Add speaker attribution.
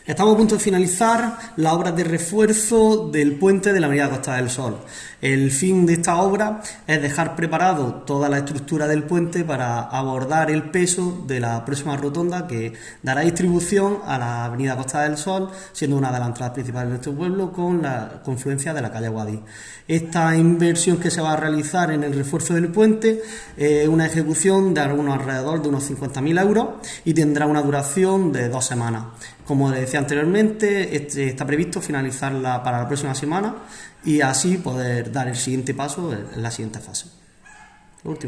Speaker 1: Estamos a punto de finalizar las obras de refuerzo del puente de la Avenida Costa del Sol. El fin de esta obra es dejar preparado toda la estructura del puente para abordar el peso de la próxima rotonda que dará distribución a la Avenida Costa del Sol, siendo una de las entradas principales de nuestro pueblo con la confluencia de la calle Guadix. Esta inversión que se va a realizar en el refuerzo del puente es una ejecución de alrededor de unos 50.000 euros y tendrá una duración de 2 semanas. Como decía anteriormente, está previsto finalizarla para la próxima semana y así poder dar el siguiente paso en la siguiente fase.